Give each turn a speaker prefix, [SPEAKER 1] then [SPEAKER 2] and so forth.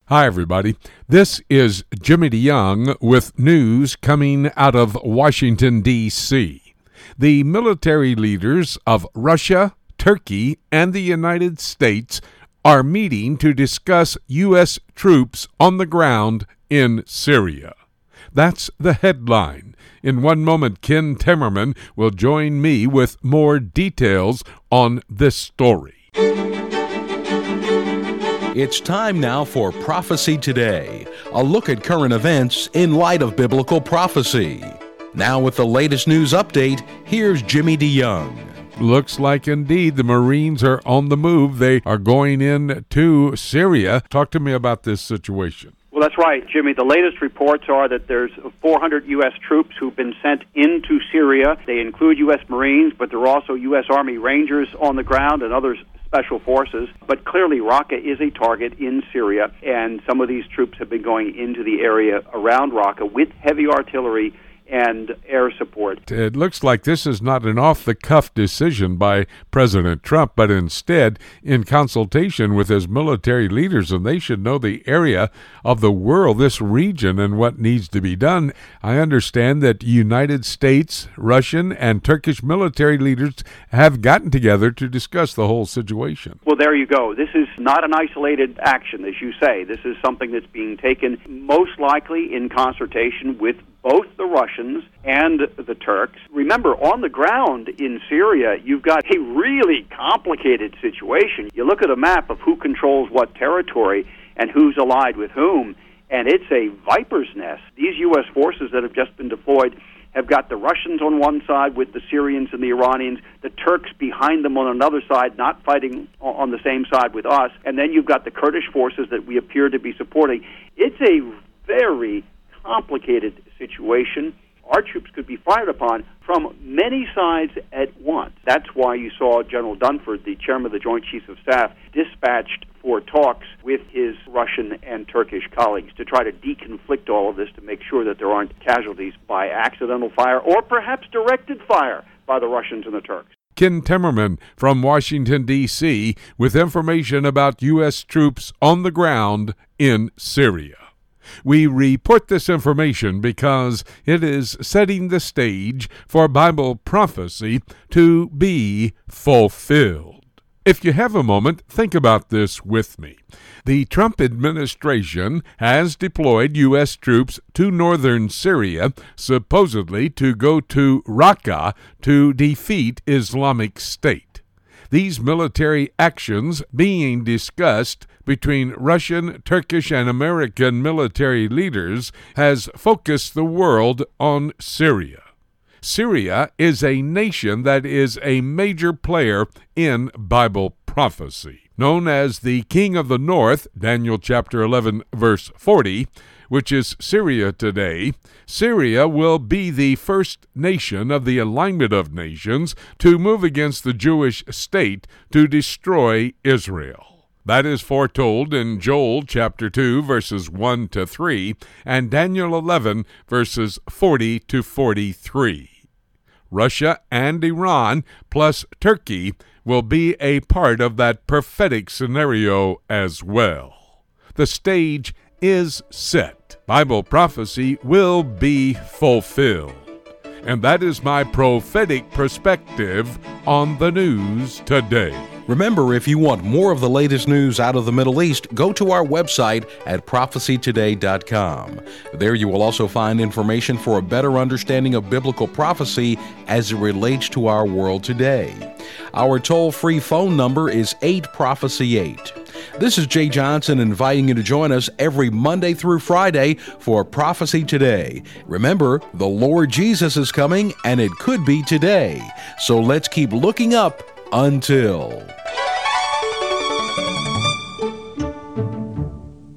[SPEAKER 1] Hi, everybody. This is Jimmy DeYoung with news coming out of Washington, D.C. The military leaders of Russia, Turkey, and the United States are meeting to discuss U.S. troops on the ground in Syria. That's the headline. In one moment, Ken Timmerman will join me with more details on this story.
[SPEAKER 2] It's time now for Prophecy Today, a look at current events in light of biblical prophecy. Now with the latest news update, here's Jimmy DeYoung.
[SPEAKER 1] Looks like indeed the Marines are on the move. They are going in to Syria. Talk to me about this situation.
[SPEAKER 3] Well, that's right, Jimmy. The latest reports are that there's 400 U.S. troops who've been sent into Syria. They include U.S. Marines, but there are also U.S. Army Rangers on the ground and others special forces, but clearly Raqqa is a target in Syria, and some of these troops have been going into the area around Raqqa with heavy artillery and air support.
[SPEAKER 1] It looks like this is not an off-the-cuff decision by President Trump, but instead in consultation with his military leaders, and they should know the area of the world, this region, and what needs to be done. I understand that United States, Russian, and Turkish military leaders have gotten together to discuss the whole situation.
[SPEAKER 3] Well, there you go. This is not an isolated action, as you say. This is something that's being taken most likely in consultation with both the Russians and the Turks. Remember, on the ground in Syria, you've got a really complicated situation. You look at a map of who controls what territory and who's allied with whom, and it's a viper's nest. These U.S. forces that have just been deployed have got the Russians on one side with the Syrians and the Iranians, the Turks behind them on another side, not fighting on the same side with us, and then you've got the Kurdish forces that we appear to be supporting. It's a very complicated situation. Our troops could be fired upon from many sides at once. That's why you saw General Dunford, the chairman of the Joint Chiefs of Staff, dispatched for talks with his Russian and Turkish colleagues to try to deconflict all of this, to make sure that there aren't casualties by accidental fire or perhaps directed fire by the Russians and the Turks.
[SPEAKER 1] Ken Timmerman from Washington, D.C., with information about U.S. troops on the ground in Syria. We report this information because it is setting the stage for Bible prophecy to be fulfilled. If you have a moment, think about this with me. The Trump administration has deployed U.S. troops to northern Syria, supposedly to go to Raqqa to defeat Islamic State. These military actions being discussed between Russian, Turkish, and American military leaders has focused the world on Syria. Syria is a nation that is a major player in Bible prophecy. Known as the King of the North, Daniel chapter 11, verse 40, which is Syria today, Syria will be the first nation of the alignment of nations to move against the Jewish state to destroy Israel. That is foretold in Joel chapter 2, verses 1 to 3, and Daniel 11, verses 40 to 43. Russia and Iran, plus Turkey, will be a part of that prophetic scenario as well. The stage is set. Bible prophecy will be fulfilled. And that is my prophetic perspective on the news today.
[SPEAKER 2] Remember, if you want more of the latest news out of the Middle East, go to our website at prophecytoday.com. There you will also find information for a better understanding of biblical prophecy as it relates to our world today. Our toll-free phone number is 8-PROPHECY-8. This is Jay Johnson inviting you to join us every Monday through Friday for Prophecy Today. Remember, the Lord Jesus is coming, and it could be today. So let's keep looking up until...